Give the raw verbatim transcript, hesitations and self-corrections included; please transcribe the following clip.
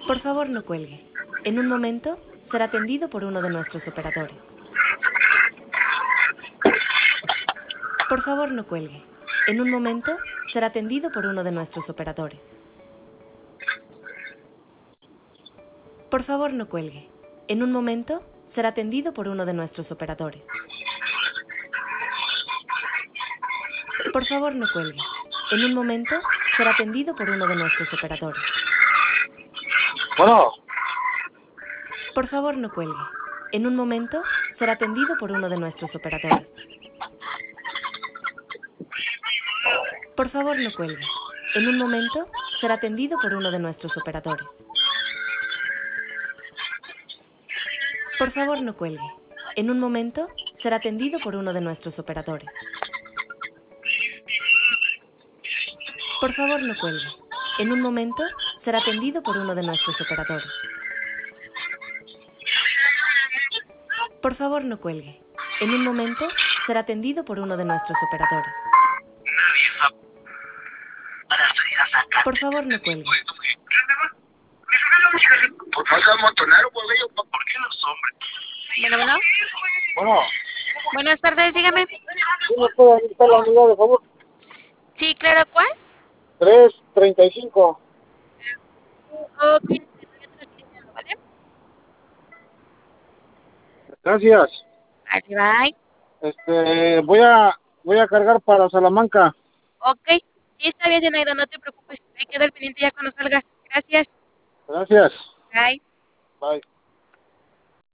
Por favor, no cuelgue. En un momento será atendido por uno de nuestros operadores. Por favor, no cuelgue. En un momento será atendido por uno de nuestros operadores. Por favor, no cuelgue. En un momento será atendido por uno de nuestros operadores. Por favor, no cuelgue. En un momento será atendido por uno de nuestros operadores. Bueno, Por favor, no cuelgue. En un momento será atendido por uno de nuestros operadores. Por favor, no cuelgue. En un momento será atendido por uno de nuestros operadores. Por favor, no cuelgue. En un momento será atendido por uno de nuestros operadores. Por favor, no cuelgue. En un momento será atendido por uno de nuestros operadores. Por favor, no cuelgue. En un momento será atendido por uno de nuestros operadores. Por favor, no cuelgue. por falta de montonero, pues ellos, ¿por qué los hombres? Bueno, bueno. Bueno, Buenas tardes, dígame. ¿sí me puede dictar la unidad, de favor? Sí, claro, ¿cuál? tres treinta y cinco. Ok, estoy transmitiendo, ¿vale? Gracias. Vale, bye. Este, voy a, voy a cargar para Salamanca. Ok, sí, está bien, Zenaida, no te preocupes. Hay que quedar pendiente ya cuando salga. Gracias. Gracias. Bye. Bye.